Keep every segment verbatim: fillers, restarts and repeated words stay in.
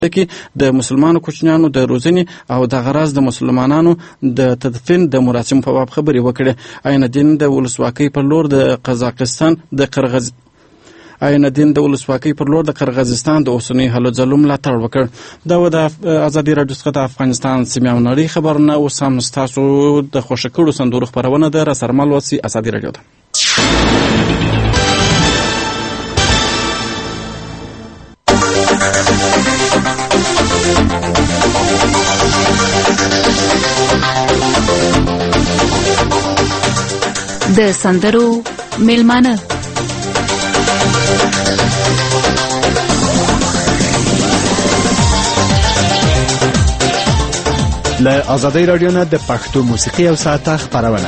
کې د مسلمانو کوچنیانو د روزنې او د غراز د مسلمانانو د تدفین د مراسم په باب خبرې وکړې. عین الدین د ولسواکۍ پر لور د قزاقستان د قرغز عین الدین د ولسواکۍ پر لور د قرغیزستان د اوسنۍ هلو ځلو ملاتړ وکړ. دا و د ازادي راډیو څخه د افغانستان سیمې او نړۍ خبرونه. اوس هم ستاسو د خوښه کړو سندرو خپرونه ده. راسرمل اوسئ. ازادي راډیو ده. د سندرو میلمانه له ازادي راډیو نه د پښتو موسیقي او ساعته خبرونه.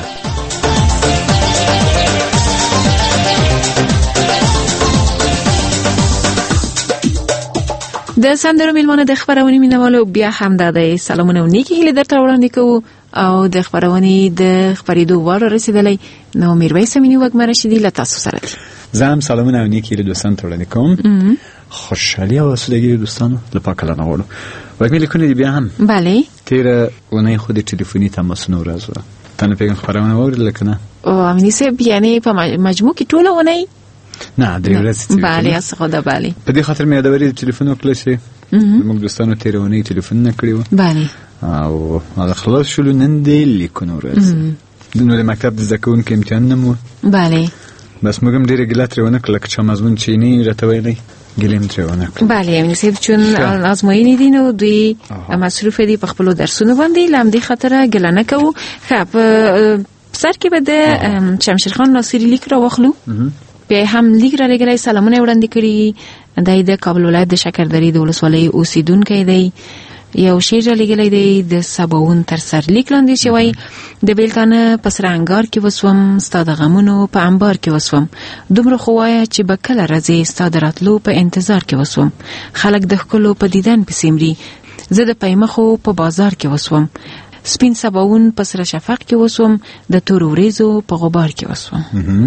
د سندرو میلمانه د خبرونې مینوالو بیا هم د سلامونه او نیکی هیله درته وړاندې کوو او د خبرونې د خبرېدو واره رسیدلی. نو میرویس امینی وګمه رشیدی له تاسو سره زه هم سلامونه او نیکی هیله دوستان ته وړاندې کوم. خوشحالي او سوداګري دوستانو لپاره کلنه غواړو. وګمې لیکونه دی بیا هم بله تیره اونۍ خو د ټلیفوني تماسونو ورځ وه. تا نه پیغام خبرونه واورېدله که نه؟ او امینی صاحب یعنې په مجموع کې ټوله اونۍ نه درې ورځې بله از خدا بله. په دې خاطر مې یادوري د ټلیفون وکړه چې زموږ دوستانو تیره اونۍ ټلیفونونه کړي وو بله او هغه خلاص شولو. نن د لیکونو ورځ نو د مکتب د زده کوونکو امتحانونه مو بله بس موږ هم ډېره ګیله ترې ونه کړله که چا مضمون چې نه راته ویلی ګیله هم ترې ونه کړه. بله امیني صاحب چون ازموینې دي نو دوی مصروف دي په خپلو درسونو باندې له همدې خاطره ګیله نه کوو. ښه په سر کې به د شمشیر خان ناصري لیک را واخلو. بیا هم لیک را لېږلی سلامونه یې وړاندې کړي. دی د کابل ولایت د شکردرې د ولسوالۍ اوسېدونکی دی. یو شعر را لېږلی دی د سباوون تر سر لیک لاندې چې وایي د بیلتانه په سره انګار کې وسوم ستا د غمونو په انبار کې وسوم دومره خو وایه چې به کله راځې ستا د راتلو په انتظار کې وسوم خلک د ښکلو په دیدن پسې مري زه د پیمخو په بازار کې وسوم سپین سباوون په سره شفق کې وسوم د تورو وریځو په غبار کې وسوم.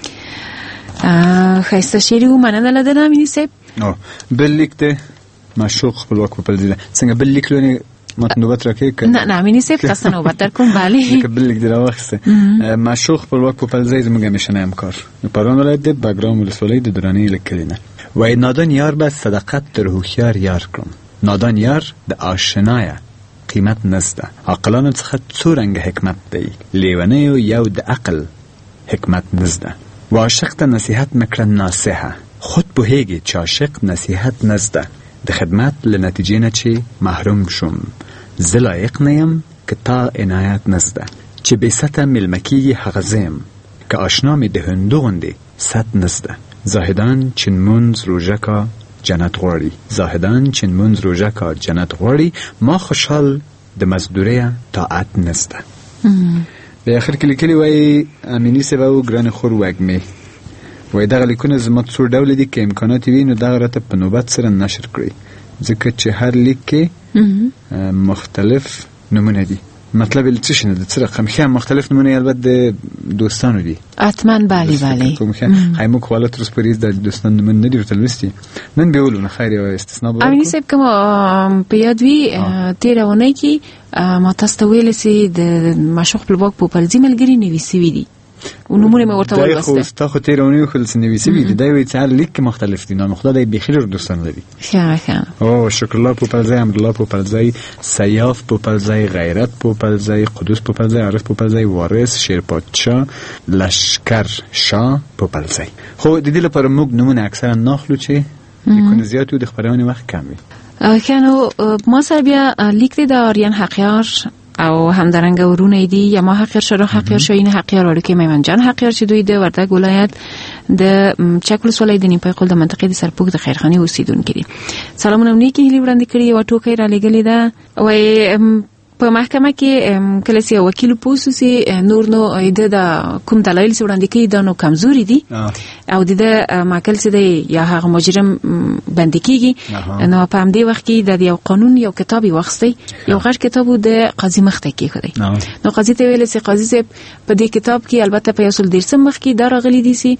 ښایسته شعر و مننه له ده نه امیني صاحب. بل لیک دی معشوق خپلواک په پلځي ده. څنګه بل لیک لونې ماته نوبت راکړې؟ نه نه امیني صاحب تاسو نوبت درکوم. بله که بل لیک دی راواخیسته. معشوق خپلواک په پلځي زموږ همیشنی همکار پروان ولایت د بګرام ولسوالۍ د درانۍ له کلي نه وایي نادان یار به صداقت در هوښیار یار کړم نادان یار د آشنایه قیمت نسته عاقلانو څخه څو رنګه حکمت دی لیونیو یو د عقل حکمت نزده و عاشق ته نصیحت مکړه ناصحه خود پوهیږي چې عاشق نصیحت نزده د خدمت له نتیجې نه چې محروم شوم زه لایق نه یم که تا عنایت نزده چې بې سطه مېلمه کېږي هغه زه یم که آشنا مې د هندو غوندې سط نزده زاهدان چې لمونځ روژه کا جنت غواړي زاهدان چې لمونځ روژه کا جنت غواړي ما خوشحال د مزدوریه طاعت نزده. به آخر کې لیکلي وایي امیني صاحب او ګرانې خور وږمې وای دغه لیکونه زما څو ډول دي که امکانات وي نو دغه راته په نوبت سره نشر کړئ ځکه چې هر لیک کې مختلف نمونه دي. مطلب یې څه شي نه د څه رقم ښه مختلف نمونه البته د دوستانو دي حتما. بله بله خی موږ خو حالا تر اوسه پورې د دوستانو نمونه نه دي ورته لوستي نن به ولو نه خیر یو استثنا به امیني صاحب که ما په یاد وي تېره اونۍ کې ما تاسو ته ویلې چې د معشوق خپلواک پوپلزي ملګري نوي سوي دي و نمونه مې ورته ولوسته. خو ستا خو تېره اونۍ وښودل چې نوي سوي دي دی وایي چې هر لیک کې مختلف دي نو خدا دی بیخي ډېر دوستان لري. ښه ښه او شکرالله پوپلزی امرالله پوپلزی سیاف پوپلزی غیرت پوپلزی قدوس پوپلزی عارف پوپلزی وارث شیرپادشاه لشکر شاه پوپلزی. خو د دې لپاره موږ نمونه اکثرا ناخلو چې لیکونه زیات وي د خپرونې وخت کم وي. ښه نو ما سره بیا لیک دی د آریان حقیار او همدارنګه ورونه دي یا ما حقیر شروع حقیر شاین حقیر ورکه میمن جان حقیر چې دوی د وردګ ولایت د چکل سولې د نیمپای قل د منطقې د سرپوک د خیرخاني اوسیدونکو دي. سلامونه نیکی هلی وړاندې کړی او ټوکې را لګلې ده وای په محکمه کې کله چې وکیل پوسوسي نور نو د کوم دلایل وړاندې کوي دا نو کمزوري دي او د ماکل چې دی یا هغه مجرم باندې کیږي نو په همدې وخت کې د یو قانون یو کتابي وخستي یو غږ کتابو د قاضي مخ ته کېږي نو قاضي ته ویل چې قاضي صاحب په دې کتاب کې البته په یو سل دیرسم مخ کې دا راغلي دي چې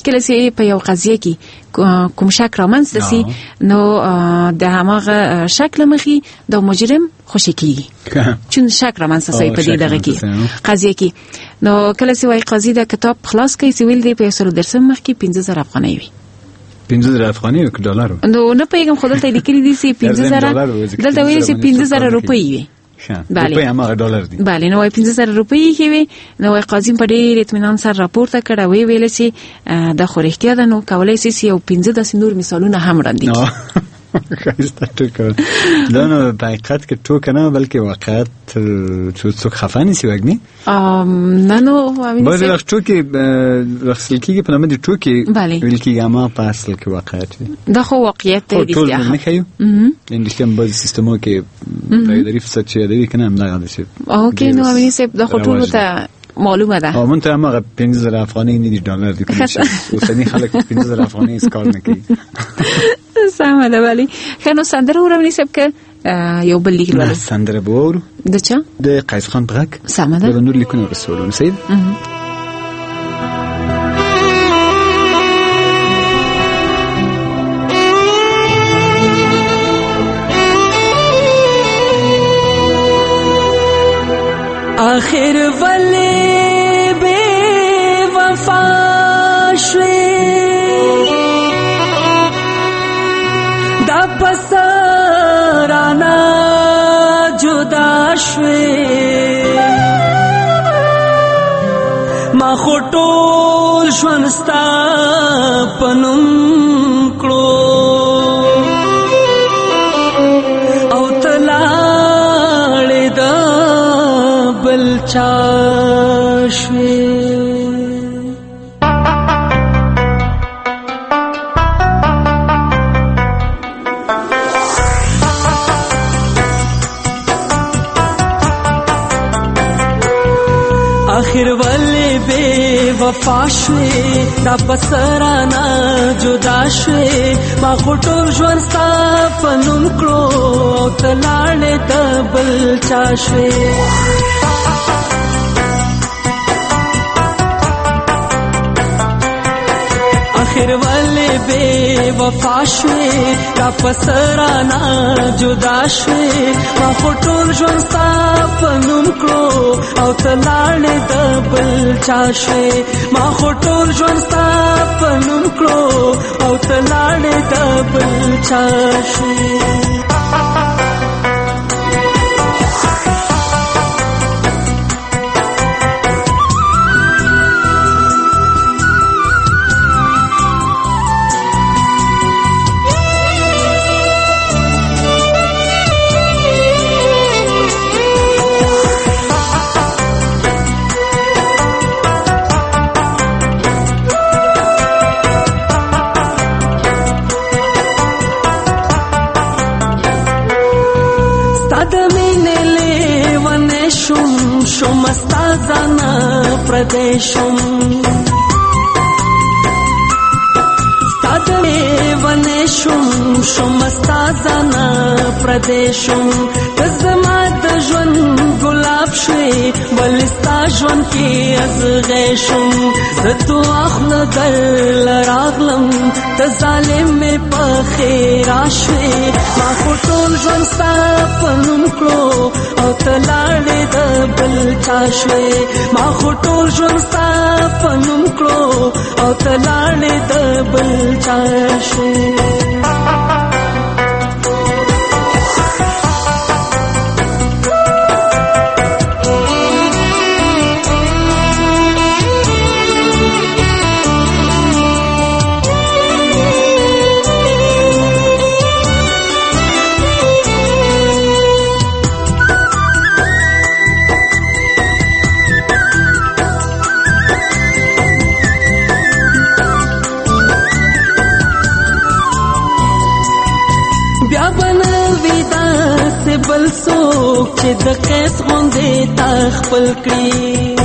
کله چې په یو قضیه کې کوم شک رامنځته سي نو د هغه شک لمخي د مجرم خوشي کیږي چون شک رامنځته سي په دې دغه کې قضیه کې نو کله چې وای قاضي د کتاب خلاص کوي سویل دی په سر درسم مخ کې پنځه زره افغانۍ وي پنځه زره افغانۍ او ډالر نو نه پیغام خود ته لیکلي دي چې پنځه زره دلته وایي چې پنځه زره روپۍ وي بله هغه ډالر دي بله نو پنځه زره روپۍ کې وي نو قاضي په ډېر اطمینان سره راپورته کړه وی ویل چې د خو اړتیا ده نو کولای شي یو پنځه داسې نور مثالونه هم وړاندې کړي خیسته ټوکه دا نو په حقیقت کې ټوکه نه بلکې واقعیت چې څوک خفه نشي وګني نه نو بعضې وخت ټوکې راخیستل کېږي په نامه د ټوکې ویل کېږي اما په اصل کې واقعیت وي دا خو واقعیت دی ټول نه ښیو انګلیسي هم بعضې سیستمو کې پایداري فساد چې یادوي که نه همدغه ده چې اوکې نو امیني صاحب دا خو ټولو ته معلومه ده او مونږ ته هماغه پنځه زره افغانۍ نه دي ډالر دي اوسني خلک پنځه زره افغانۍ هېڅ کار نه کوي سمه ده ولې ښه نو سندره اورو امیني صاحب که یو بل لیک لولو سندره به واورو د چا د قیس خان په غږ سمه ده بیا به نور لیکونه ورسولو نو صحیح آخر ولی بے وفا شوی دا پسرانا جدا شوی ما خطول شونستا پنم کلو او تلاړ دا چاشوی آخر ولی بے وفا شوی دا بسرانا جدا شوی ما خطول ژوند ستا په نوم کړو او ته لاړې د بل چا شوی آخر ولی بے وفا شوی دا پسرانا جدا شوی ما خطول ژوند ستا په نوم کړو او ته لاړې د بل چا شوی ما خطول ژوند ستا په نوم کړو او ته لاړې د بل چا شوی شمستازانا پردیشم ستادمی ونشم شمستازانا پردیشم تزما د ژوند ګلاب شوی ولستا ژوند کې از غیشم د تو اخله در لراغلم د ظالم مې په خیرا شوی ما خو ټول ژوند ستا په نوم کړو او ته لاړې د بل چا شوی ما خو ټول ژوند ستا په نوم کړو او ته لاړې د بل چا شوی بل څوک چې د قیس غوندې تا خپل کړي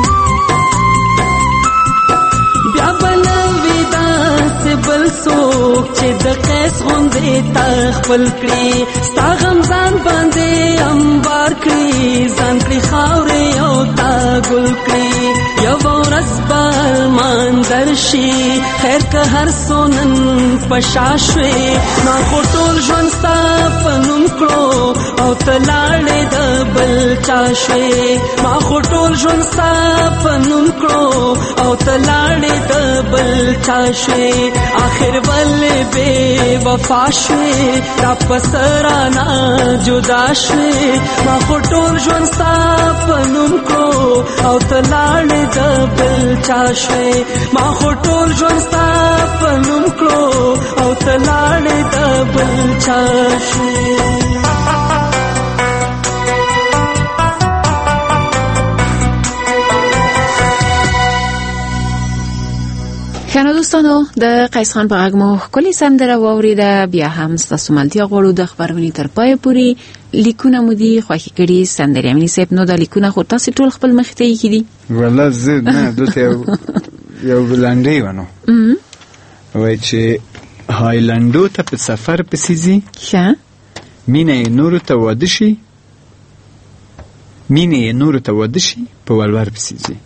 بیا به نه وي داسې بل څوک چې د قیس غوندې تا خپل کړي ستا غم ځان باندې انبار کړي ځان کړي خاورې او تا ګل کړي یوه ورځ به ارمان سمندر شي خیر که هر سونن پشاشوي ما خټول ژوند ستا پنوم کړو او تلاړې د بل چاشوي ما خټول ژوند ستا پنوم کړو او تلاړې د بل چاشوي آخر ولې بے وفا شوي تا پسرانا جدا شوي ما خټول ژوند ستا پنوم کړو او تلاړې د بل چاشوي ما خټول ژوند ستا پنوم کړو او تلاړې د بل چاشوي. خانو دوستانو د قیس خان په غږ مو کلی سندره واوریده. بیا هم ستاسو ملتیا غواړو د خبرونې تر پای پورې لیکونه مو دي خوښې کړي سندرې امینی صاحب. نو دا لیکونه خو تاسو ټول خپل مخ ته یې کړي؟ والله زه نه دوته یو یو بلنډي ونه وای چې هایلندو ته په سفر پسیزي ښه مینه نور ته واده شي مینه نور ته واده شي په ولور پسیزي.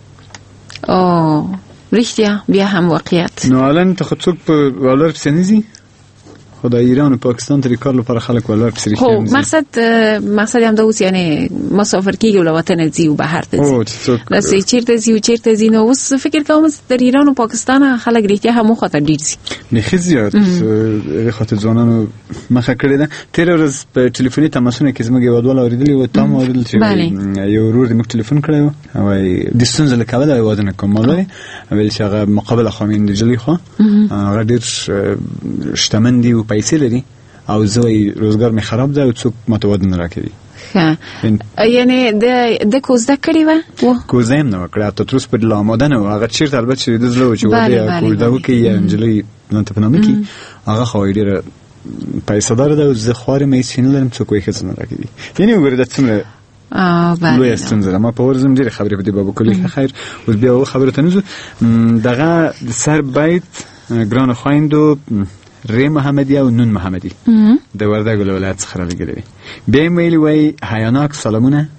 او رښتیا بیا هم واقعیت. نو الان ته خو څوک په ولور پسنیزي خدای ایران و پاکستان ته کار لپاره خلک ولور پسری خو مقصد مقصد هم دا اوس یعنی مسافر کیږي له وطن ځي او بهر ته ځي لاسې چیرته ځي او چیرته ځي. نو اوس فکر کوم در ایران او پاکستان خلک رښتیا هم خاطر ډیر ځي نه زیات خاطر ځوانانو مخه کړی ده. تیر ورځ په ټلیفوني تماسونه کې زموږ یو ډول اوریدلی و تام اوریدل چې یو ورور د موږ ټلیفون کړی و او د ستونزې له کبله واده نه کوم مولای ویل چې هغه مقابله خامین د جلی خو هغه ډیر شتمن دی پیسې لري او زوی روزګار می خراب ده او څوک متواد نه راکړي. ښه یعنی د د کوزده کړی و کوزه هم نه کړه ته تر اوسه په لاماده نه هغه چیرته البته چې د زلو چې وده کوزده وکي انجلی نن ته پنامه کی هغه خو ډیره پیسې دار ده او زه خوارې مې سینلم څوک یې خزنه راکړي. یعنی وګوره د څومره اه بله لوی ستونزه ما په ورزم ډیره خبرې په دې باب کلی خیر اوس بیا خبره ته نزو دغه سر بیت ګران خويندو ری محمدی او نون محمدی د وردګ ولایت څخه راغلي. به ویل وای حیاناک سلامونه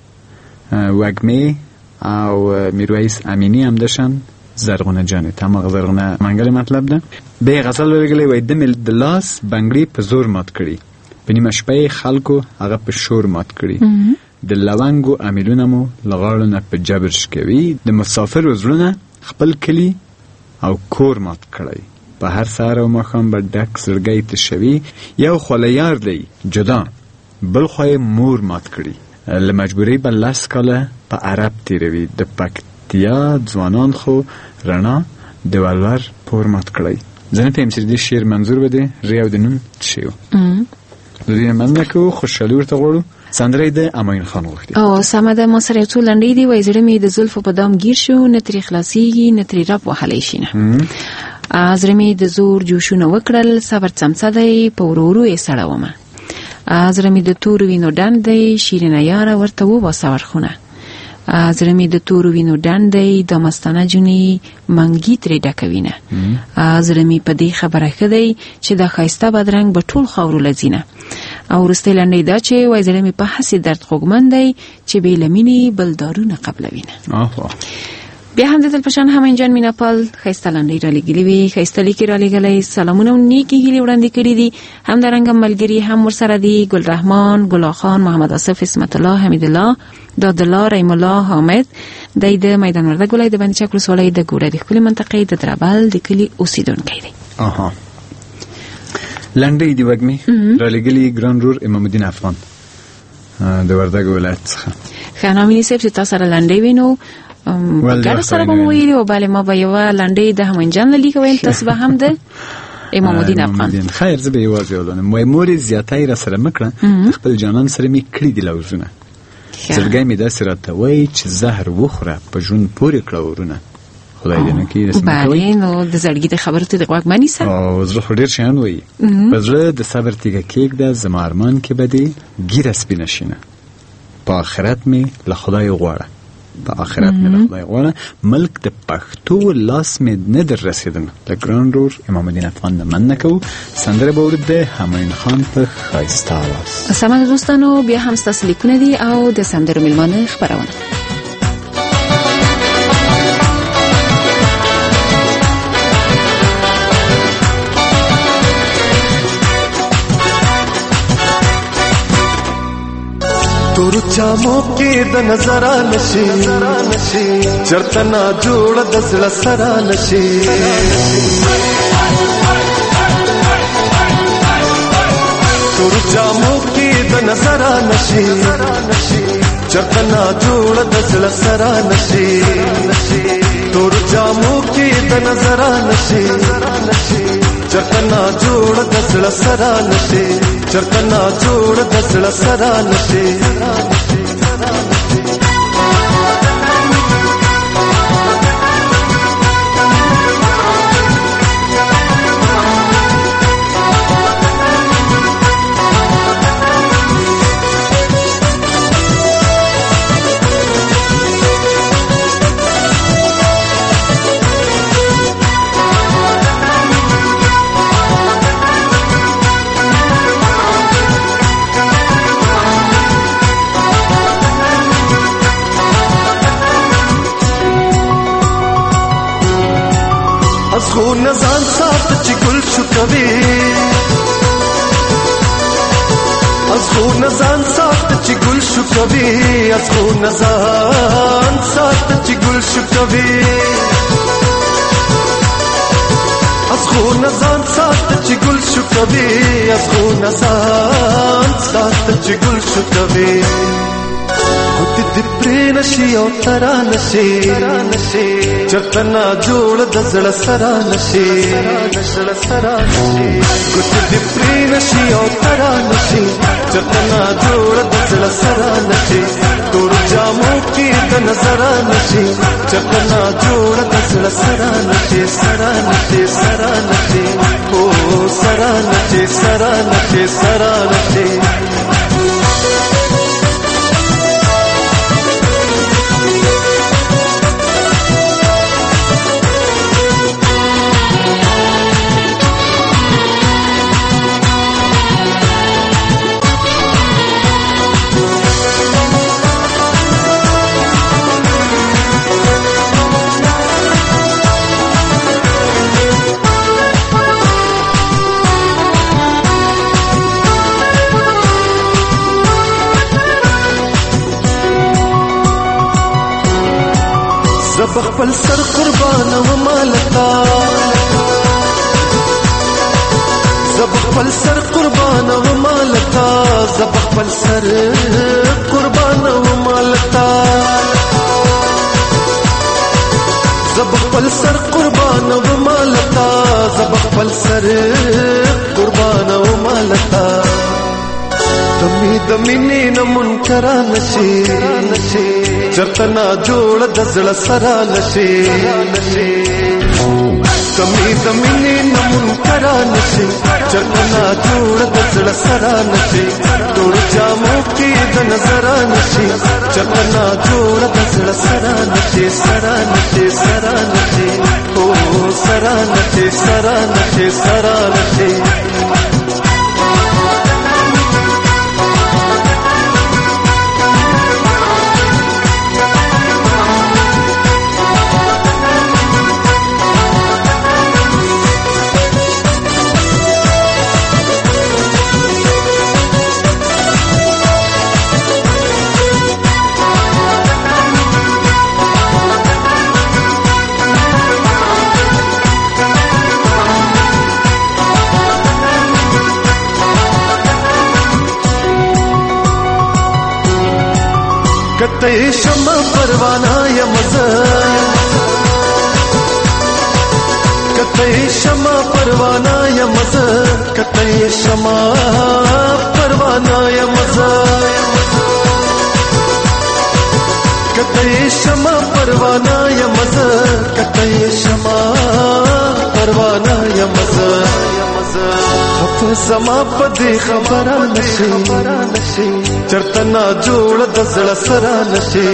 وګمی او میرویس امینی هم داشتن زرغونه جان تمام زرغونه منګل مطلب ده. به غزل ورغلی وای د مل د لاس بنگړي په زور مات کړي په نیمه شپه خلکو هغه په شور مات کړي د لونګو امیلونه مو لغړونه په جبر شکوي د مسافر وزرونه خپل کلی او کور مات کړي په هر سهار او ماښام به ډک زړګی تشوي یو خولیار دی جدا بل خو مور مات کړي له مجبورۍ به لس کاله په عرب تیروي د پکتیا ځوانان خو رڼا د ولور پور مات کړي. زه نه پوهیم چې دې شعر منظور به دی ری او د نون شی و د دې مننه کوو خوشحالي ورته غواړو. سندره د امین خان غوښتي او سمه ده. ما سره یو څو لنډۍ دي وایي زړه مې د زلفو په دام گیر شو نه ترې خلاصېږي نه ترې رب وهلی شي نه زړه مې د زور جوشونه وکړل صبر څمڅه دی په ورو ورو یې سړومه زړه مې د تورو وینو ډنډ دی شیرینه یاره ورته وباسه ورخونه زړه مې د تورو وینو ډنډ دی د مستانه جونې منګي ترې ډکوینه زړه مې په دې خبره ښه دی چې دا ښایسته بدرنګ به ټول خاورو لځینه. او وروستۍ لنډۍ دا چې وایي زړه مې په هسې درد خوږمن دی چې بې له مینې بل دارونه قبلوینه. بیا هم د تلپشان همین جان میناپال خیسته لنډۍ را لګلې وي خیسته لیکې را لګلی سلامونه او نیکې هیلې وړاندې کړي دي. همدارنګه ملګري هم ورسره دي ګل رحمان ګل خان محمد آصف اسمت الله حمید الله داد الله رحیم الله حامد د د میدان وردګ ولایت د بندي چک ولسوالۍ د ګوره د ښکلې منطقې د دربل د کلي اوسیدونکی دی. اها لنډۍ دی وګمي را لګلې ګران رور امام الدین افغان د وردګ ولایت څخه. خانامینی صاحب چې تاسو سره لنډۍ وینو ګډ سره به مو ویلي او بله ما به یوه لنډۍ د همین جان له لیکه ویل تاسو به هم د امام الدین افغان. خیر زه به یوازې ولنم وای مورې زیاتی را سره مکړه خپل جانان سره مې کړي دي لوزونه زړګی مې داسې راته وایي چې زهر وخوره په ژوند پورې کړه ورونه خدای دې نه کړي رسم کوي. بله نو د زړګي د خبرو ته د غوږ مه نیسه او زړه خو ډېر شیان وایي په زړه د صبر تیږه کېږده زما ارمان کې به دې ږیره سپینه شینه په آخرت مې له خدای غواړه په آخرت مې له خدای غواړه ملک د پښتو لاس مې نه در رسېدم د ګران رور امام الدین افغان نه مننه کوو. سندره به ورد د همین خان په ښایسته اواز. سمه دوستانو بیا هم ستاسو لیکونه دي او د سندرو میلمانه خپرونه تور جامو کې د نظر نشي چرته نا جوړ د زړه سره نشي تور جامو کې د نظر نشي چرته نا جوړ د زړه سره نشي تور جامو کې د نظر نشي چرته نا جوړ د زړه سره نشي چرته نا جوړ د زړه سره نشي خو نزان سات چې ګل شو کوي از خو نزان سات چې ګل شو کوي از خو نزان سات چې ګل شو کوي از خو نزان سات چې ګل شو کوي از خو نزان سات چې ګل شو کوي ګوت دې پرې نشي او ترا نشي چرته نا جوړ د زړه سره نشي ګوت دې پرې نشي او ترا نشي چرته نا جوړ د زړه سره نشي تور جامو کې د نظر نشي چرته نا جوړ د زړه سره نشي سره نشي سره نشي او سره نشي سره نشي سره نشي زب خپل سر قربان و مالتا زب خپل سر قربان و مالتا زب خپل سر قربان و مالتا زب خپل سر قربان و مالتا زب خپل سر قربان و مالتا دمی دمی نه منکر نشي چرته نا جوړ د زړه سره نشي دمی دمی نه منکر نشي چرته نا جوړ د زړه سره نشي تور جامو کې د نظر نشي چرته نا جوړ د زړه سره نشي سره نشي سره نشي او سره نشي سره نشي سره نشي کته شمع پروانه یمزه کته شمع پروانه یمزه کته شمع پروانه یمزه کته شمع پروانه یمزه کته شمع پروانه یمزه خفه زما په دې خبره نشي چرته نا جوړ د زړه سره نشي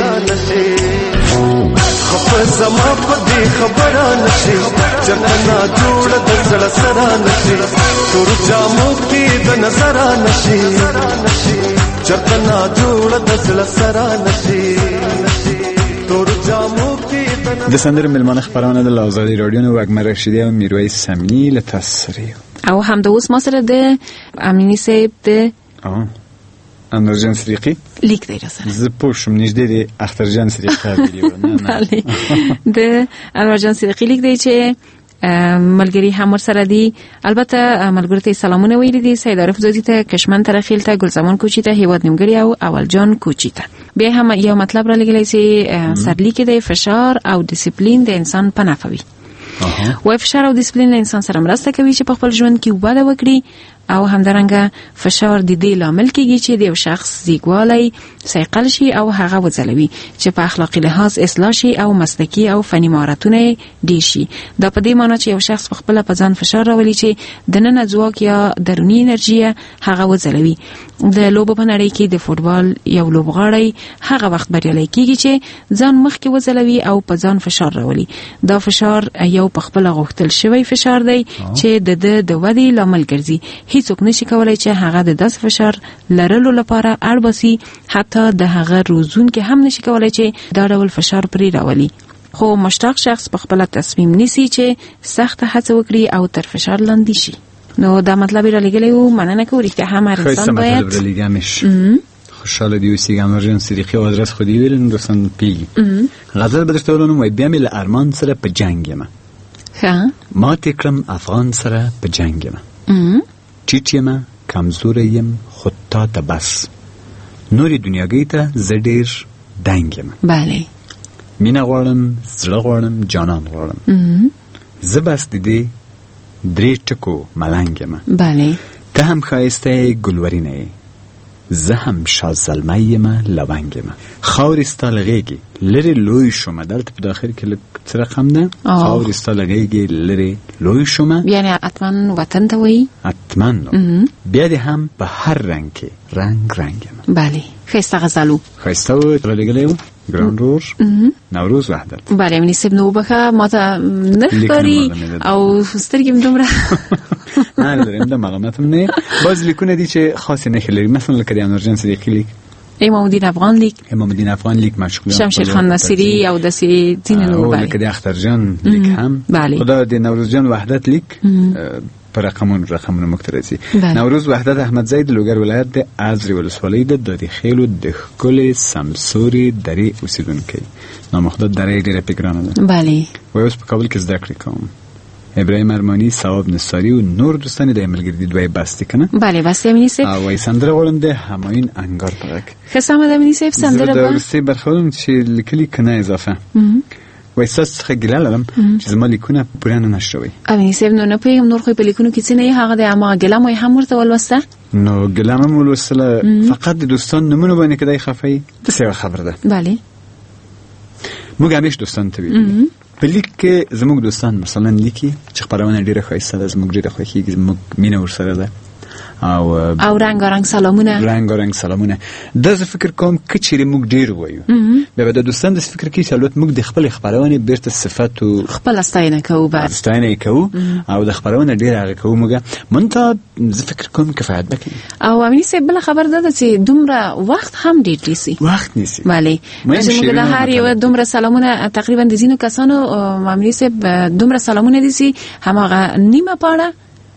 خفه زما په دې خبره نشي چرته نا جوړ د زړه سره نشي تور جامو کې د نظر نشي چرته نا جوړ د زړه سره نشي تور جامو کې د سندر ملمان خبرانه د آزادی رادیو نو وگمه رشیدی و میروی سمینی لتصریو او هم د اوس ما سره د امینی صاحب د انورجان صدیقی لیک دی راسره زه پوه شم نږدې دی اخترجان صدیقی ویلي و. نه نه د انورجان صدیقی لیک دی چې ملګری هم ورسره دي. البته ملګری ته سلامونه ویلي دي، سید عارف زودی ته، کشمن ترخیل ته، گلزمان کوچی ته، هیواد نیمګړی او اول جان کوچی ته. بیا هم یو مطلب را لګلی چې سرلیک دی فشار او ډیسپلین د انسان په نفع وي. وای فشار او ډیسپلین له انسان سره مرسته کوي چې په خپل ژوند کې وده وکړي او همدارنګه فشار د دې لامل کېږي چې د یو شخص زیږوالی سیقل شي او هغه وځلوي چې په اخلاقي لحاظ اصلاح شي او مسلکي او فني مهارتونه ډیر شي. دا په دې معنی چې یو شخص په خپل په ځان فشار راولي چې د نن ځواک یا درونی انرژي هغه وځلوي. د لوبو په نړۍ کې د فوټبال یو لوبغاړی هغه وخت بریالی کېږي چې ځان مخکې وځلوي او په ځان فشار راولي. دا فشار یو په خپل غوښتل شوی فشار دی چې د د ودې لامل ګرځي. هیڅوک نشي کولای چې هغه د داس فشار لرلو لپاره اړ باسي، حتی د هغه روزون کې هم نشي کولای چې دا ډول فشار پرې راولي. خو مشتاق شخص په خپل تصمیم نیسي چې سخت هڅه وکړي او تر فشار لاندې شي. نو دا مطلب را لګلې و مننه کوي چې هم هر انسان باید خوشاله دی اوسې انورجان صدیقی او ادرس خودی ویل دوستان پیږي. غزل بدرته ولونم وای بیا مل ارمان سره په جنگ یم. ها ما تکرم افغان سره په جنگ یم. چیچ یم کمزور یم خود تا ته بس نوری دنیاګی ته زډیر دنګ یم. بله مینا غواړم زړه غواړم جانان غواړم. زه بس دې درې ټکو ملنګ یم. بله ته هم ښایسته ګلورینه، زه هم شازلمه یم لونګ یم. خاورې ستا له غېږې لرې لوی شومه. دلته په داخل کې لږ څه رقم ده. خاورې ستا له غېږې لرې لوی شومه، یعنی اتمن وطن ته وایي. اتمن بیا دې هم په هر رنګ کې رنګ رنګ یم. بله ښایسته غزلو ښایسته و رالیږلی و ګران رور نوروز وحدت. بله منی صاحب نو بخه ما ته نه ښکاري او سترګې م دومره نه لرم د معلومات هم نه. باز لیکونه دي چې خاصې نښې لري، مثلا لکه د انورجان صدیقي لیک، امام الدین افغان لیک، امام الدین افغان لیک مشغول، شمشیر خان ناصری او داسې ځینې نور. بله لکه د اخترجان لیک هم. خدا د نوروز جان وحدت لیک پر رقمون رقمون مکترزی. نوروز وحدت احمد زید لوګر ولایت د ازری ولسوالۍ د دادی خیلو د ښکلې سمسوري درې اوسیدونکی. نامحدود درې ډېره پګرانه ده. بله و اوس په کابل کې زده کړې کوم. ابراهیم ارمانی، ثواب نصاری او نور دوستان د ملګری دوی بستی کنه. بله بستی امینی صاحب. او وای سندره غوړم ده هماین انګار پرک. خسام امینی صاحب سندره به. د ورسې برخوم چې لیکلي کنه اضافه. وای ساس څخه ګیله لرم چې زما لیکونه پوره نه نشوي. امینی صاحب نو نه پېږم نور خو په لیکونو کې څه نه هغه د اما ګیله مې هم ورته ولوسته. نو ګیله مې ولوسله فقط د دوستان نمونه باندې کدی خفای. د څه خبر ده. بله موږ همیش دوستان ته ویل. په لیک کې زموږ دوستان مثلا لیکي چې خبرونه ډیره ښایسته ده، زموږ ډیره خوښیږي، زموږ مینه ورسره ده او او رنگارنګ سلامونه رنگارنګ سلامونه. دا زه فکر کوم که چیرې موږ ډیر وایو بیا د دوستان د فکر کې چې البته موږ د خپل خبرونه بیرته صفات او خپل ستاینه کوو بعد ستاینه کوو او د خبرونه ډیر هغه کوو موږ مونته زه فکر کوم کفایت وکړي. او امینی صاحب بل خبر ده چې دومره وخت هم ډیر نیسی وخت نیسی. بله موږ د هر یو دومره سلامونه تقریبا د زینو کسانو امینی صاحب دومره سلامونه دي چې همغه نیمه پاړه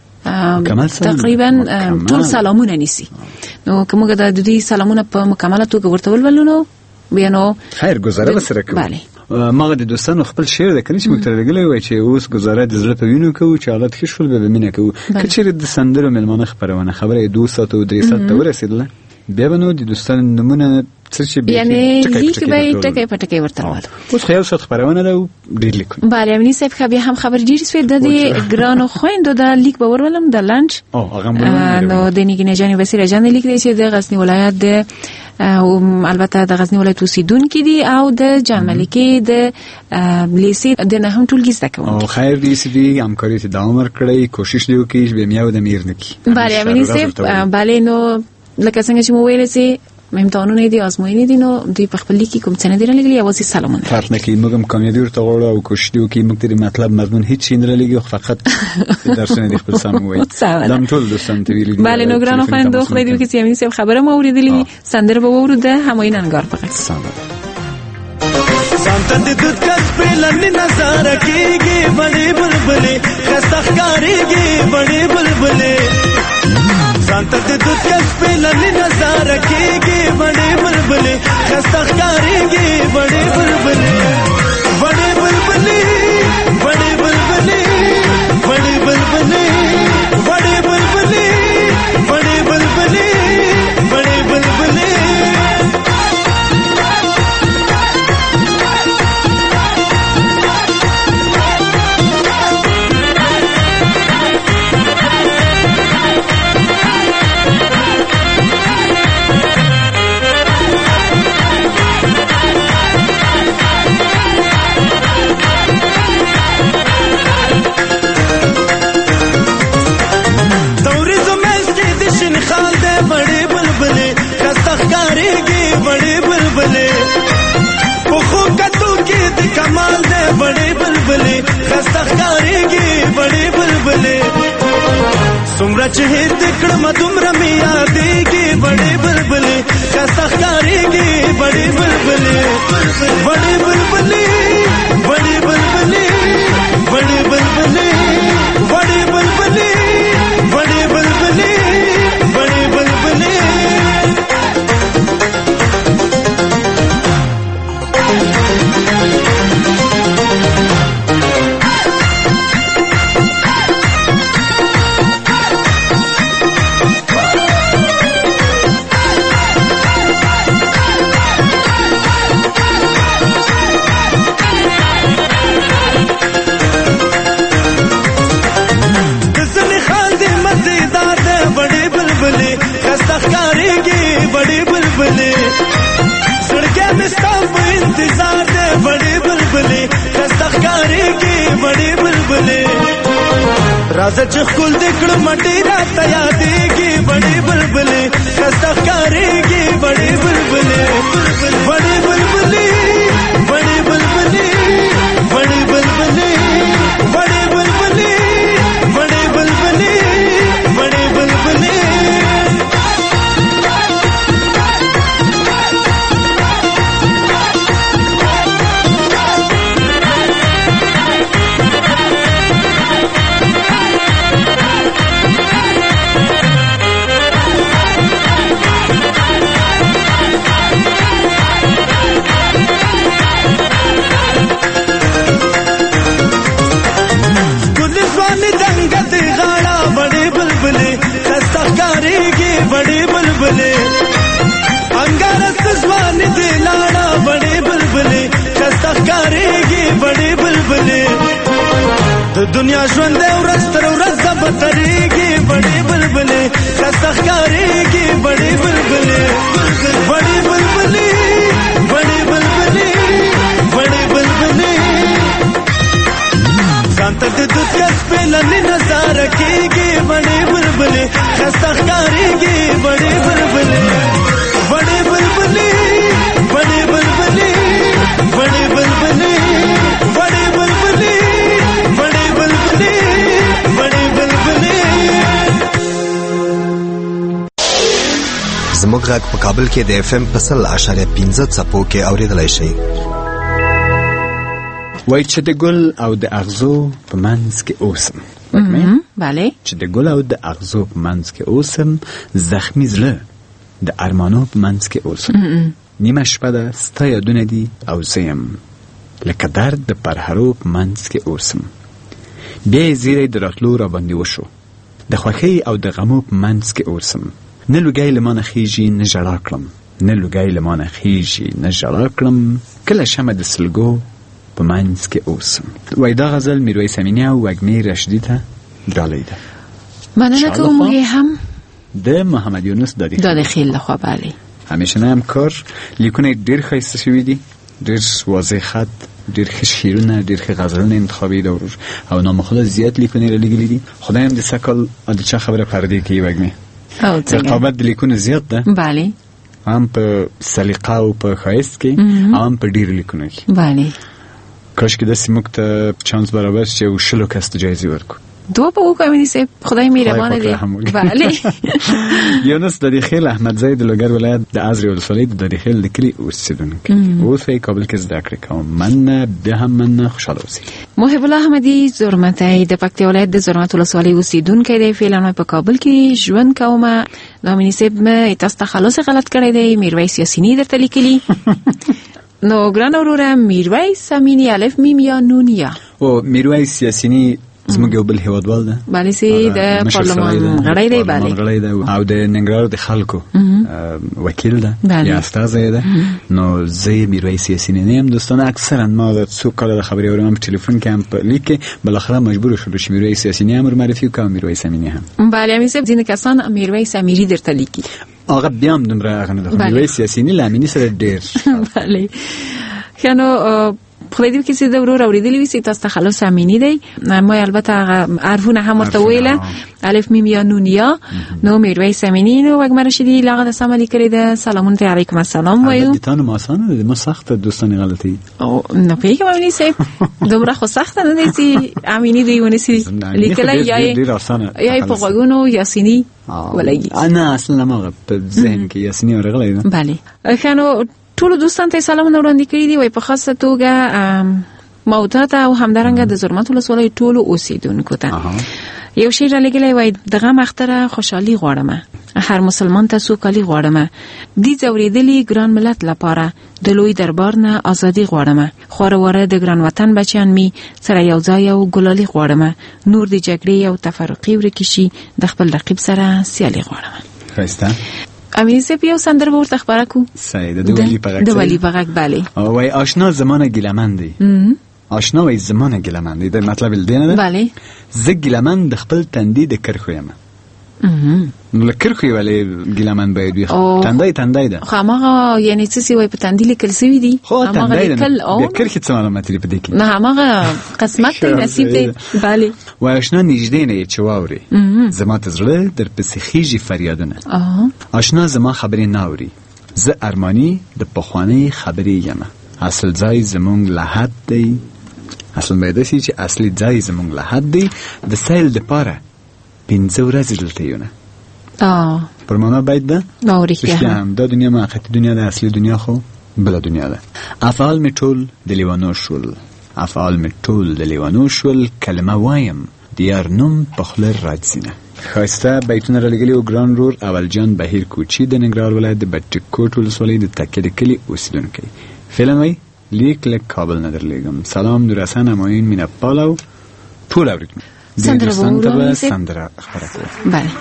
تقریبا ټول سلامونه نیسی. نو کومه د دې سلامونه په مکمله توګه ورته ولولو بیا نو خیر گزاره بسره کوي. بله ما د دوستانو خپل شعر د کنيش مکتر لګلې وای چې اوس گزاره د زړه په وینو کوو چې حالت کې شول به مینه کوو. کچېر د سندرو ملمانه خبرونه خبره دوه ساعت او درې ساعت ته ورسېدله بیا نو د دوستانو نمونه څه چې یعنی لیک به ټکي پټکي ورته وایي. اوس خیال شت خبرونه له ډیر لیک. بله امینی صاحب خو بیا هم خبر ډیر سوي د ګرانو خويندو د لیک به ورولم د لانچ او هغه نو د نیګنه جاني وسیله جان لیک دی چې د غزنی ولایت د او البته د غزنی ولایت اوسیدونکو دي او د جان ملکی د لیسي د نه هم ټولګي زده کوي. او خیر دې سړي همکاري ته دوام ورکړي کوشش دی وکړي به میاو د میر نکی. بله امینی صاحب بله نو لکه څنګه چې مو ویل سي امتحانونه دي ازموینې دي نو دوی په خپل لیکي کوم څه نه دی لګلي اوسې سلامونه فرق نه کوي. موږ هم کامیابی ورته غواړو او کوشش دی وکړو موږ د مطلب مضمون هیڅ نه لګي فقط درسونه دي خپل سم وایي. دم ټول دوستان ته ویلي. بله نو ګرانو خويندو خدای دې وکړي چې امین صاحب خبره مو اوریدلې سندره به وورده همین انګار پکې سلام سانتن د دود کس په لنی نظر کېږي بڑے بلبلې خستخ کاریږي بڑے بلبلې ځان ته د دود کس پیلنې نظاره کېږي وړې بلبلې ښایسته ښکارېږي وړې بلبلې وړې بلبلې وړې بلبلې وړې بلبلې وړې بلبلې وړې بلبلې وړې بلبلې کمال دے بڑے بلبلے خسته ښکارېږي بڑے بلبلے څومره چې هېر دې کړم دومره مې یادېږي بڑے بلبلے خسته ښکارېږي بڑے بلبلے بڑے بلبلے بڑے بلبلے بڑے بلبلے بڑے بلبلے بڑے بلبلے بڑے بلبلے इंतजार दे बड़े बुलबुले खस्ता ښکارېږي बड़े बुलबुले राजा چې خپل د کړه مټي راته یادېږي बड़े बुलबुले خستا ښکارېږي बड़े बुलबुले बड़े बुलबुले बड़े बुलबुले बड़े बुलबुले बड़े बुलबुले बड़े बुलबुले बड़े बुलबुले बड़े बुलबुले अंगारस ځوان دې لاړه बड़े बुलबुले خسته ښکارېږي बड़े बुलबुले د دنیا ژوند دې ورځ تر ورځ بدترېږي बड़े बुलबुले خسته ښکارېږي बड़े बुलबुले बड़े बुलबुले बड़े बुलबुले बड़े बुलबुले ځان ته د دود کس پیلنې نظاره کېږي बड़े बुलबुले خسته ښکارېږي बड़े बुलबुले बड़े बुलबुले बड़े बुलबुले बड़े बुलबुले बड़े बुलबुले बड़े बुलबुले बड़े बुलबुले زموږ غږ په کابل کې د اف ام په سل اشاریه پنځه څپو کې اورېدلی شئ. وای چې د ګل او د اغزو په منځ کې اوسم بله چې د ګل او د اغزو په منځ کې اوسم زخمی زړه د ارمانو په منځ کې اوسم نیمه شپه ده ستا یادونه دي او زه یم لکه درد د پرهرو په منځ کې اوسم بیا یې زیری د راتلو راباندې وشو د خوښۍ او د غمو په منځ کې اوسم نه لوګی له مانه خیږي نه ژړا کړم نه لوګی له مانه خیږي نه ژړا کړم کله شمه د سلګو په منځ کې اوسم. وای دا غزل میرویس امینی او وږمې رشدي ته ډالۍ ده. مننه کوم هم د محمد یونس دادی دادی خیل لخوا بله همیشه هم کار لیکونه ډیر ښایسته شوي دي ډیر واضح خط ډیر ښه شعرونه ډیر ښه غزلونه انتخابي دي او نامخوله زیات لیکونه یې رالیږلي دي. خدای هم د سکل د چا خبره پردې کوي وږمې رقابت د لیکونه زیات ده بله هم په سلیقه او په ښایست کې او هم په ډیرو لیکونو کې بله کاش کې داسې موږ ته چانس برابر شي او شلو کس ته جایزې ورکړو دو په وکوي سه خدای مهربان دی. بله. یونس دریخیل احمد زید لوګر ولایت د ازری ولسوالۍ د دریخیل د کلی اوسیدونکو اوس په کابل کې زده کړې کوم. من به هم من خوشاله اوسئ. محب الله احمدی زرمتای د پکتیا ولایت د زرمت ولسوالۍ اوسیدونکی دی. فعلا په کابل کې ژوند کوم. لامینی سیب مې تاسو ته خلاص غلط کړی دی. میرویس یاسینی درته لیکلی. نو ګران اورورم میرویس امینی الف میم یا نون یا او میرویس یاسینی زموږ یو بل هیوادوال ده. بله سي د پارلمان غړی دی. بله غړی دی او د ننګرهار د خلکو وکیل ده یا استازی ده. نو زه میرویس یاسینی نیم. دوستان اکثرا ما د څو کاله خبرې اورم په ټلیفون کې هم په لیک بالاخره مجبور شو چې میرویس یاسینی هم معرفي وکړم میرویس امینی هم. بله امین صاحب ځینې کسان میرویس امیری درته لیکي. هغه بیا هم دومره هغه نه ده. میرویس یاسینی لامینی سره ډېر. بله خنو خدای دې کسی د ورور اوریدلی وي چې تاسو ته خلاص امینی دی. ما البته عرفونه هم ورته ویله الف میم یا نون یا. نو میرویس امینی نو وګمره شدي لاغه د سملی کړی د سلامون علیکم السلام وایو. د تاسو آسانه ده. ما سخت دوستان غلطی او نه پیګم امینی سه دومره خو سخت نه دي چې امینی دی ونه سي لیکلای یا ډیر آسانه یا په غوونو یاسینی ولګي. انا اصلا ما په ذهن کې یاسینی ورغلی ده. بله خنو ټول دوستان ته سلام وړاندې کړی دی. وای په خاصه توګه موتات او همدارنګه د زرمت ولسوالۍ ټول اوسیدونکو ته یو شی را لګلای. وای دغه مختره خوشحالي غواړم. هر مسلمان ته سوکالي غواړم. دې زوریدلی ګران ملت لپاره د لوی دربار نه ازادي غواړم. خورواره د ګران وطن بچیان می سره یو ځای او ګلالي غواړم. نور د جګړې او تفرقې ورکشي د خپل رقیب سره سیالي غواړم. خسته امین سه پیو سندر ورته خبره کو. سید د ولی پغک. د ولی پغک بله. او وای آشنا زمانه ګلمندی. آشنا وای زمانه ګلمندی د مطلب دې نه ده. بله ز ګلمند د خپل تندې د کرخویم. نو لکرخوی ولی ګلمند باید وي. تندای تندای ده. خو هغه یعنی څه سی وای په تندې لیکل سوي دي. هغه لیکل او کرخه څه معلومات لري په دې کې. نه هغه قسمت دی نصیب دی. بله وای آشنا نږدې نه چې واوري. زما ته زړه در پسې خيږي فریادونه. آشنا زما خبرې ناوري. ز ارمانی د پخوانی خبرې یم. اصل ځای زمونږ لحد دی. اصل مې د شي چې اصلي ځای زمونږ لحد دی. د سیل د پاره پنځه ورځې دلته یو نه. اه پر معنا باید ده. نو رښتیا هم دا دنیا ما حقیقت دنیا ده. اصلي دنیا خو بل دنیا ده. افعال می ټول د لیوانو شول. افعال می ټول د لیوانو شول. کلمه وایم دیار نوم په خلر راځینه. خاصه بیتونه را لګلی او ګران رور اول جان بهیر کوچی د ننګرهار ولایت د بټکوټ ولسوالۍ د تکل کلی اوسیدونکی. فعلا وای لیک له کابل نه درلېږم. سلام نور حسن اماین مینا پالاو ټول اوریدم. سندره وورو سندره خبره کوي. بله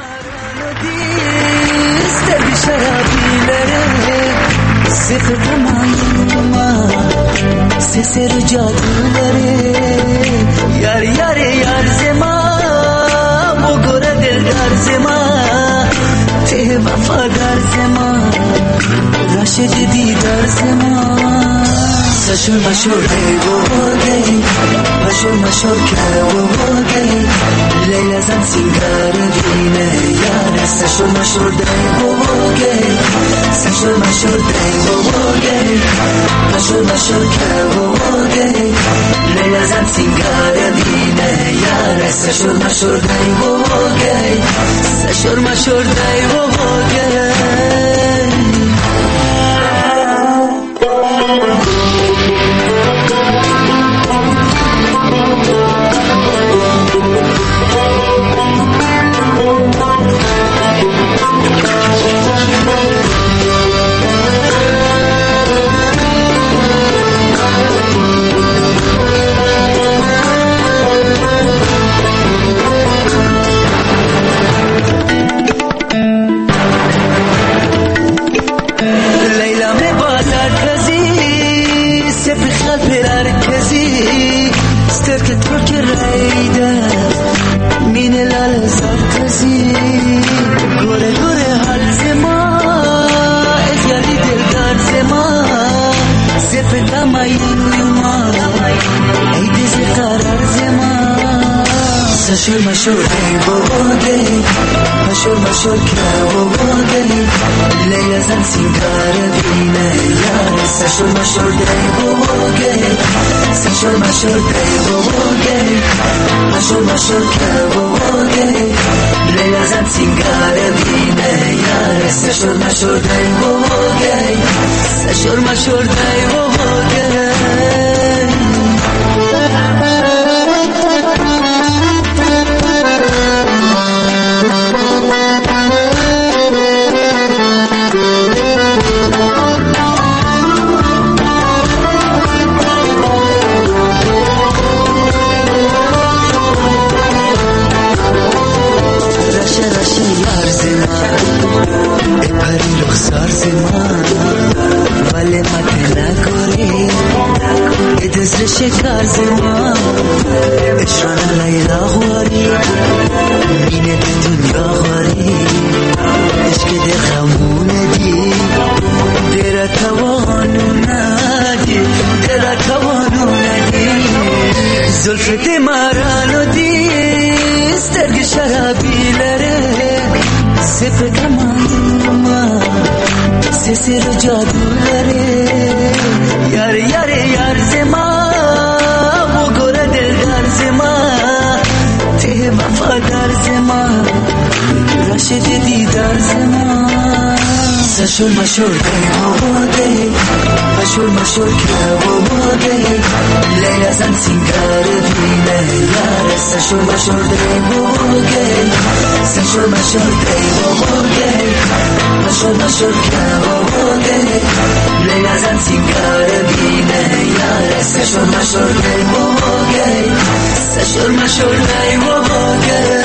استبی شرابی لره سفر تمایما سسر جادو لره یار یار یار زما بگور دلدار زما ته وفادار زما راشد دیدار زما سشور مشور हो गई मशहूर मशहूर क्या हो गई लैला जान सिंगार दिन यार सशूर मशहूर हो गई सशूर मशहूर हो गई मशहूर मशहूर क्या हो गई लैला जान सिंगार दिन यार सशूर मशहूर हो गई सशूर मशहूर हो गई मशहूर मशहूर है वो हो गई मशहूर मशहूर क्या वो हो गई لیلا زن سینگار بینه یار سشور مشور دی بوگه سشور مشور دی بوگه مشور مشور که بوگه لیلا زن سینگار بینه یار سشور مشور دی بوگه سشور مشور دی بوگه پری رخسار زمان ولی مت نکاری ادز شکار زمان اشان لیلا غواری مینه دنیا غواری عشق دی خمونه دی دیره توانو ندی دیره توانو ندی زلف دی مارانو دی سترگ شرابی لره سپ کمان سر جادو لره یار یار یار زما و گوره دلدار زما ته وفادار زما رشد دیدار زما سشور مشور دی بوده مشور مشور که بوده لیلا زن سینگار بینه یار سشور مشور دی بوده سشور مشور دی بوده مشور مشور که بوده لیلا زن سینگار بینه یار سشور مشور دی بوده سشور مشور دی بوده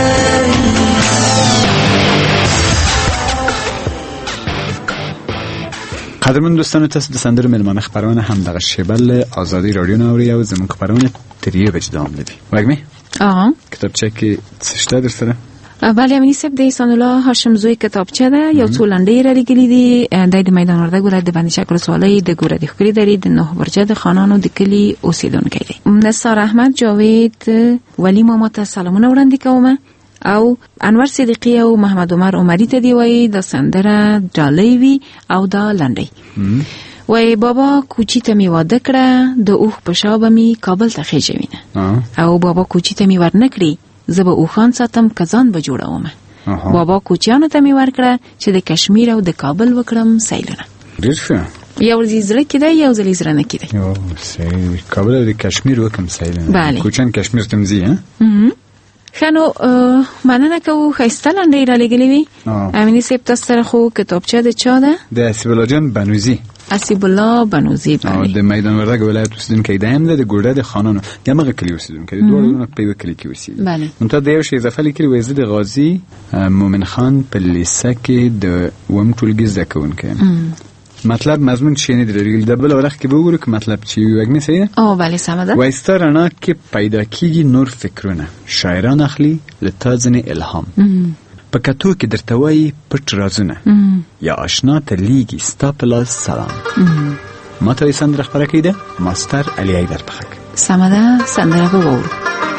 قدرمن دوستان تاسو د سندرو ملمانه خبرونه هم دغه شیبل آزادی رادیو ناوری او زمون خبرونه تریه بچ دوام لدی وګمی آه کتابچه کې څه شته درسره بله امینی سب د احسان الله هاشم زوی کتابچه ده یو څو لنډې را لګلې دي د میدان وردګ ولایت د باندې شکر سوالۍ د ګوره د خوري درې د نه برجه د خانانو د کلی اوسیدونکو دی نثار احمد جاوید ولی ماما ته سلامونه وړاندې کوم او انور صدیقی او محمد عمر عمری ته دی وای د سندره ډالۍ وی او دا لنډۍ وای بابا کوچی ته می واده کړه د اوخ په شابه می کابل ته خېجوینه او بابا کوچی ته می ورنکړي زبه اوخان ساتم کزان به جوړوم بابا کوچیانو ته می ورکړه چې د کشمیر او د کابل وکړم سیلونه ډیر ښه یو زیزره کې دی یو زلی زره نه کې دی یو سیل کابل او د کشمیر وکم سیلونه بله کوچن کشمیر تمزی ها خانو مننه کوو خیسته لنډۍ را لګلې وي امینی صاحب تاسو سره خو کتابچه د چا ده د اسیب الله جان بنوزی اسیب الله بنوزی باندې د میدان وردګ ولایت اوسیدونکی دی هم د ګوډه د خانانو دغه کلی اوسیدونکی دی دوه په یو کلی کې اوسیدي بله منتها د یو شی اضافه لیکلي وای زه د غازی مومن خان په لیسه کې د وم ټولګي زده کوونکی مطلب مضمون چی نه درېږي د بل ورخ کې به وګورو که مطلب چی وي وګمې سي او بله سمه ده وایستا رڼا کې پیدا کیږي نور فکرونه شاعران اخلي له تا ځنې الهام په کتو کې درته وایي پټ رازونه یا آشنا ته لیږي ستا په لاس سلام ما ته یې سندره خپره کړې ده ماستر علي ایدر پخه سمه ده سندره به وورو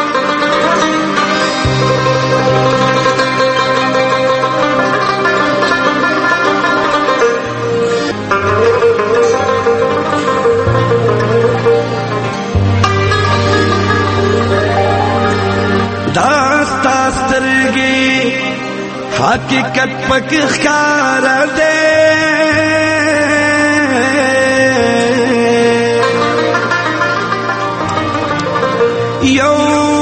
حقیقت پک ښکار دے یو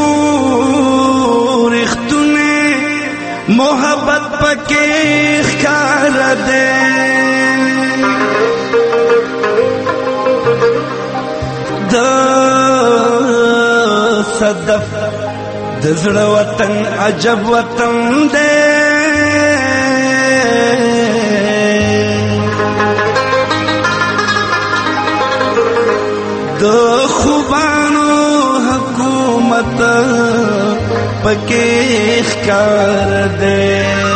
رختونه محبت پک ښکار دے د صدف د زړه وطن عجب وطن دے د خوبانو حکومت پکې ښکار دی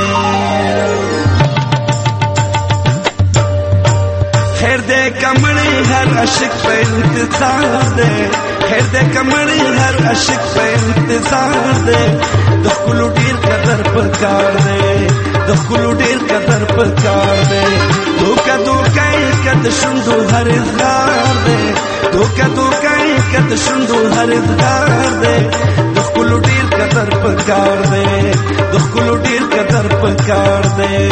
خیر دې کمړې هر عاشق په انتظار دی خیر دې کمړې هر عاشق په انتظار دی د خپل ډیر قدر پکار دی د خپل ډیر قدر پکار دی دوکا دوکا کد شوندو هر ازگار دی دوکا دوکا کد شوندو هر ازگار دی د خپل ډیر قدر پکار دی د خپل ډیر قدر پکار دی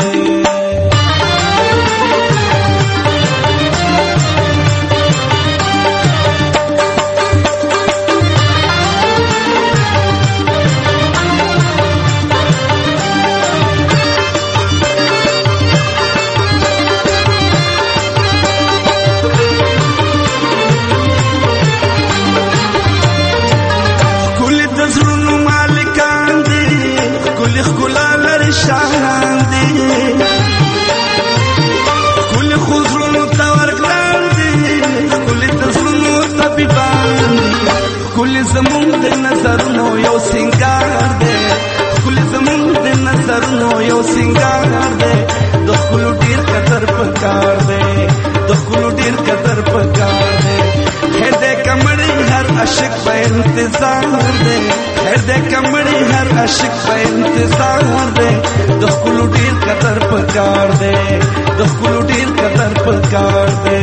زمون د نظرونو یو سنگار دی خپل زمون د نظرونو یو سنگار دی د خپل ډیر قدر پکار دی د خپل ډیر قدر پکار دی هر د کمړی هر عاشق په انتظار دی هر د کمړی هر عاشق په انتظار دی د خپل ډیر قدر پکار دی د خپل ډیر قدر پکار دی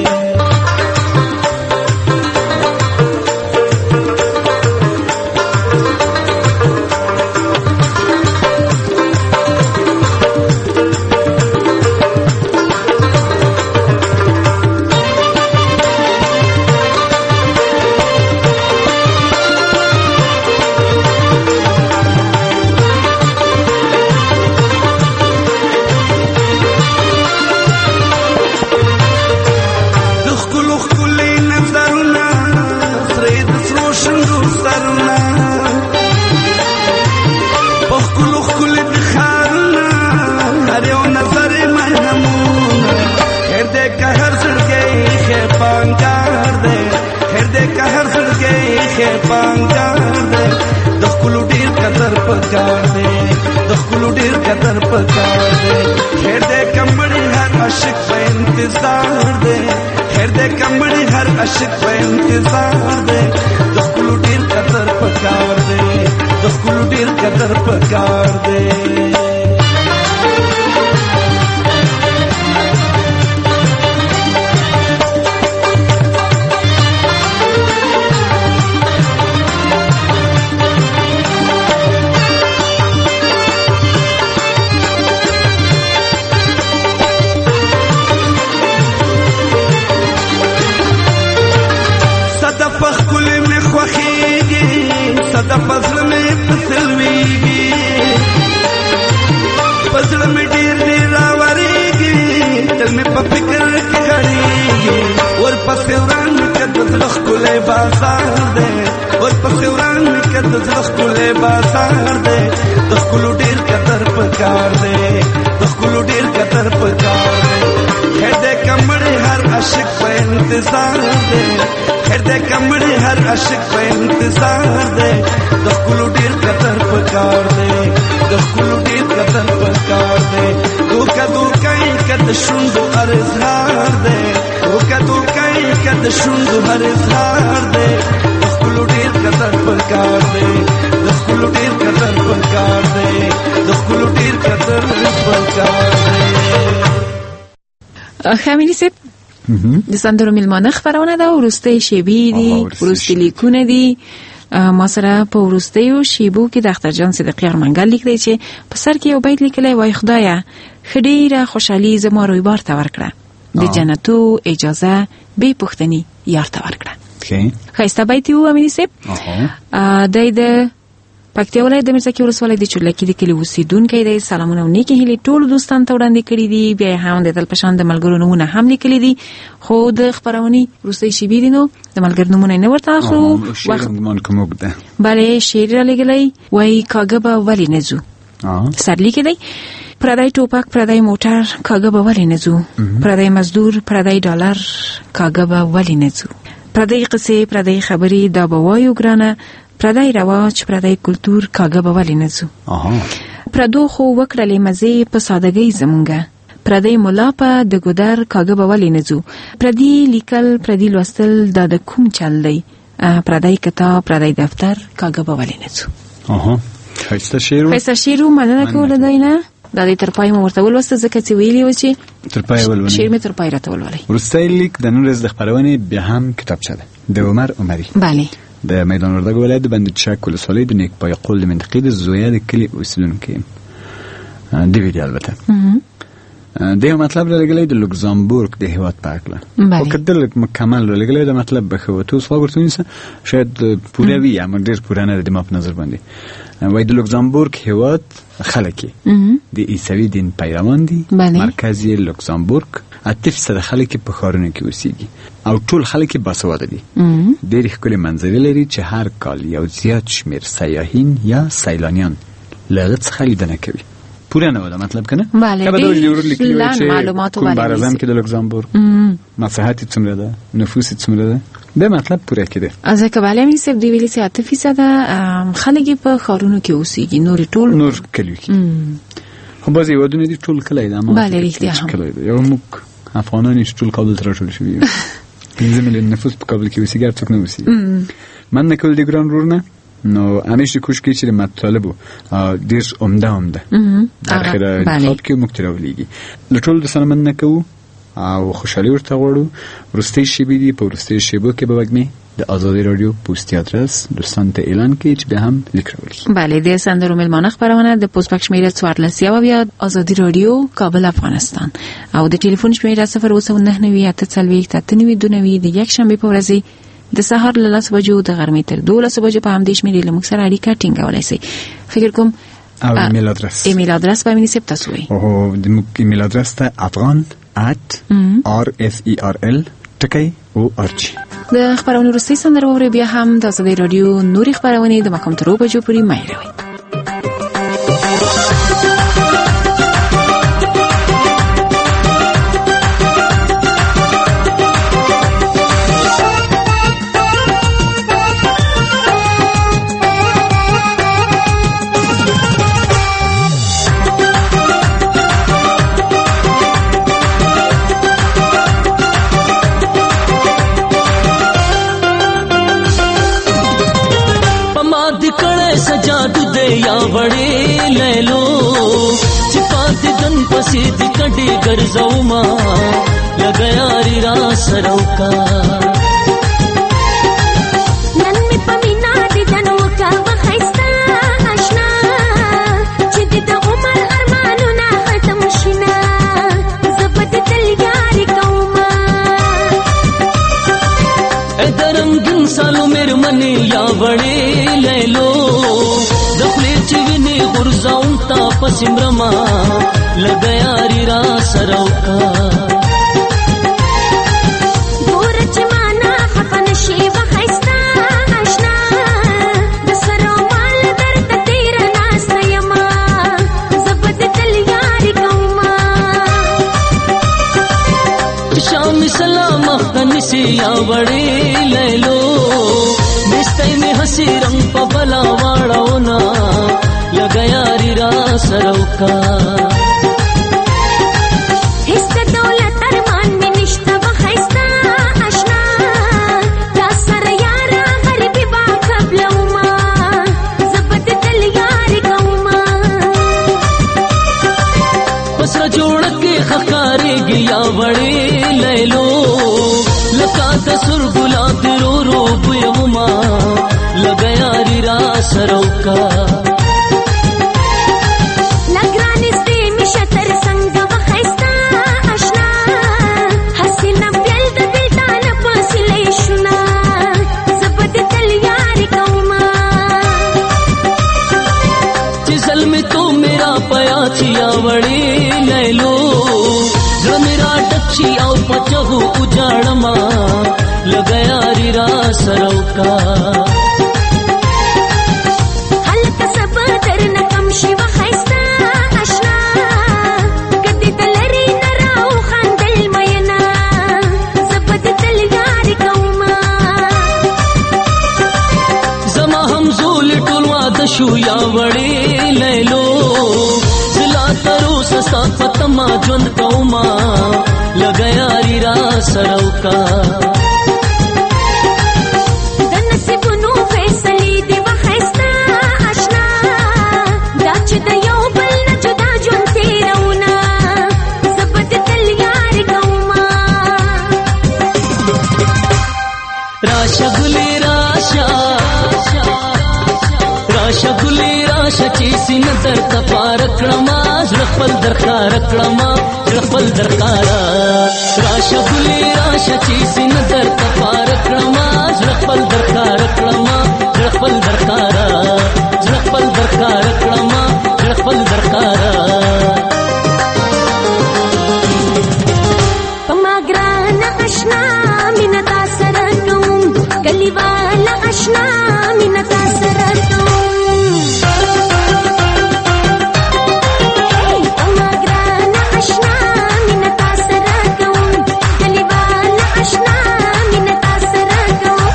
عاشق په انتظار دی د خپل ډیر قدر پکار دی د خپل ډیر قدر پکار دی د فضل مې پسلويږي فضل مې ډېر ډېر راوريږي تل مې په فکر کې غړيږي ور پسې وران کده زلخ کولې بازار دی ور پسې وران کده زلخ کولې بازار دی د خپل ډېر قدر پکار دی د خپل ډېر قدر پکار دی هر د کمړې هر عاشق په انتظار دی هر د کمړې هر عاشق په انتظار دی د خپل ډیر قدر پکار دی د خپل ډیر قدر پکار دی دوکا دوکا کد شوندو هر اظهار دی دوکا دوکا کد شوندو هر اظهار دی د خپل ډیر قدر پکار دی د خپل ډیر قدر پکار دی د خپل ډیر قدر پکار دی خامینی سپ د سندرو میلمانه خبرونه ده ورسته شیبی دي ورسته لیکونه دي ما سره په ورستیو شیبو کې د اختر جان صدیقی ارمنګل لیکلی چې په سر کې یو بیت لیکلی وای خدایا خډیره خوشحالي زما روی بار ته ورکړه د جنتو اجازه به پښتني یار ته ورکړه خایسته بیت یو امینی سپ د د پکتیا ولایت د مرزکه ولسوالۍ د چورلکې د کلي اوسیدونکي دی سلامونه او نیکې هیلې ټول دوستان ته وړاندې کړي دي بیا هم د تلپشان د ملګرو نمونه هم لیکلي دي خو د خبرونې وروستۍ شیبې دي نو د ملګرو نمونه نه ورته اخلو وخت ګمان کوم ده بله شعر را لګلی وای کاږه به ولې نه ځو سر لیکي دی پردی ټوپک پردی موټر کاږه به ولې نه ځو پردی مزدور پردی ډالر کاږه به ولې نه ځو پردی قصې پردی خبرې دا به وایو ګرانه پردای رواج پردای کلتور کاږه به ولې نه ځو پردو خو وکړلې مزې په سادګۍ زمونږه پردای مولا په د ګودر کاږه به ولې نه ځو پردی لیکل پردی لوستل دا د کوم چل دی پردای کتاب پردای دفتر کاږه به ولې نه ځو اها خیسته شیرو خیسته شیرو مننه کوله دی نه دا د تر پای مو ورته ولوسته ځکه چې ویلي و چې تر پای ولولئ. شعر مې تر پای راته ولولئ. وروستی لیک د نن ورځ د خپرونې بیا هم کتابچه ده د عمر عمري. بله. د میدان وردګو ولایت د بند چک ولسوالۍ د نیکپای قول د منطقې د زویه د کلي اوسیدونکی یم. دی ویډیو البته د یو مطلب را لګلی د لوکزامبورګ د هیواد په هکله خو که دلته مکمل را لګلی د مطلب به ښه و. تو اوس غوږ ورته ونیسه شاید پوره وي اما ډېر پوره نه ده د ما په نظر باندې. وایي د لوکزامبورګ هیواد خلک یې د عیسوي دین پیروان دي. مرکز یې لوکزامبورګ. اته فیصده خلک یې په ښارونو کې اوسېږي او ټول خلک یې باسواده دي. ډېرې ښکلې منظرې لري چې هر کال یو زیات شمېر سیاحین یا سیلانیان له هغه څخه لیدنه کوي. پوره نه وده مطلب کنه؟ بله. که به دوش لیورو لیکلی وی چه کن برازم که در لوکزامبورگ مساحتی څومره ده نفوسی څومره ده به مطلب پوره کده. از که بله می سب دی ویلی ساعت فیصد خلکی په خارونو کې اوسېږي نور ټول نور کلیو کې. خو بازی ودونه دي ټول کلی ده. بله رښتیا هم. یو موږ افغانان چې ټول کابل ته راټول شوي یو. پنځه میلیون نفوس په کابل کې اوسېږي، هر څوک نه اوسېږي. من نکول دی ګران رورنه نو همیشه کوشش کوي چې مطالب ډیر عمده عمده در اخر انتخاب کې موږ تراولیږي. له ټولو د سره مننه کوو او خوشحالي ورته غواړو. وروستۍ شیبې دي، په وروستیو شیبو کې به وږمې د ازادي راډیو پوسټي ادرس دوستانو ته اعلان کړي چې بیا هم لیک راولي. بله د سندرو میلمانه خپرونه د پوسټ بکس شمېره څوارلس یو بیا ازادي راډیو کابل افغانستان او د ټلیفون شمېره صفر اووه سوه نهه نوي اته څلوېښت اته نوي دوه نوي د یکشنبې په ورځ د سهار له لس بجو د غرمې تر دولس بجو په همدې شمېرې له موږ سره اړیکه ټینګولی شئ. فکر کوم او ایمیل ادرس ایمیل ادرس به مینی سپ تاسو وي او د موږ ایمیل ادرس ته افغان at r f e r l ټکی او ارچ. د خبرونو وروستۍ سندره واورئ. بیا هم د ازادۍ راډیو نورې خبرونې د ماښام تر اوه بجو پورې مه هېروئ. या बड़े ले लो चिपात दन पसीद कटे कर जाऊमा लगया रिरा सरौका नन में पमीना दिदनो का वखैस्ता आशना चिद उमर अरमानु ना खत्म शिना जबत तलयारी कौमा ए दरम दिन सालो मेरे मने या बड़े ले लो चिवनी गुरजाऊं ता पसिमरमा लगया रिरा सरौका गोरच माना खफन शेव खैस्ता आशना दसरो माल दर्द तेरा नासयमा जबत तलयारी कौमा शाम सलाम अफ्गन से या बड़े ले लो मिस्tai में हसी रंग पबला वाड़ो ना लगया रिरा सरौका हिस्सा दौलत अरमान में निश्ता वखैस्ता आशना या सर यारा गरीबी बा कबलौमा जबत तलयारी कौमा पसरा जोड़ के खकारे गया बड़े ले लो लका तसुर गुलाब रो रो बुयमा लगया रिरा सरौका चिया बड़ी ले लो जो मेरा डच्छी आओ पचहु उजाड़मा लगया रिरा सरौका हलक सब दरन कम शिव खैस्ता आशना गद्दी दलरी नराओ खांदल मयना जबत तलयारी कौमा जमा हम झूल टुलवा दशु या बड़ी ले लो तरो सस्ता पतमा जुन कौमा लगया रिरा सरौका दन से बुनु फैसली दे वखैस्ता आशना दाच दयो बल न जुदा जुन ते راشه ګلې راشه راشه ګلې راشه چې سینه درته پاره کړما زړه خپل درښکاره کړما زړه خپل درښکاره راشه ګلې راشه چې سینه درته پاره کړما زړه خپل درښکاره کړما زړه خپل درښکاره زړه خپل درښکاره کړما زړه خپل درښکاره پما ګران آشنا مینه تا سره کوم کلیواله آشنا مینه تا سره کوم پما ګران آشنا مینه تا سره کوم کلیواله آشنا مینه تا سره کوم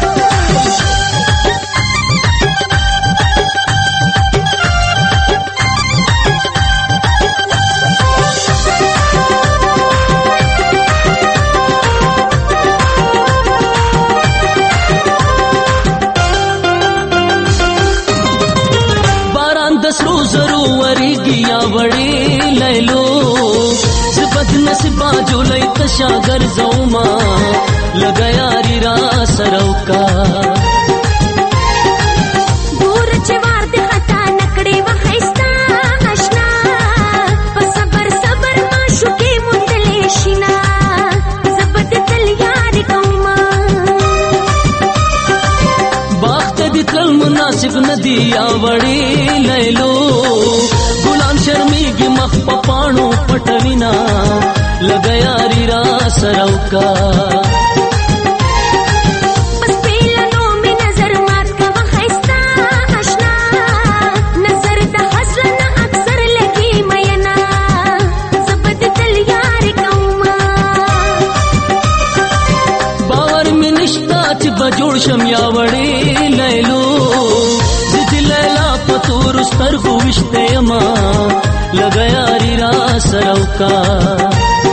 سرو زرو ورېږي یا وړې لیلو زه بد نصیبه جولۍ تشه ګرځومه لږه یاري را سره وکړه دور چې وار د خطا نکړې وه ښایسته اشنا په صبر صبر معشوقې موندلې شینه زه به د تل یاري کومه باغ ته دې تلل مناسب نه دي یا وړې لیلو ګلان شرمېږي مخ په پاڼو پټوینا لږه یاري را سره وکړه بس پیلنو مې نظر مات کوه ښایسته اشنا نظر د حسره نه اکثر لګي مینا زه به د تل یاري کومه باور مې نشته چې به جوړ شم یا وړې لیلو زه د لیلا په تورو سترګو ویشته یمه لږه یاري را سره وکړه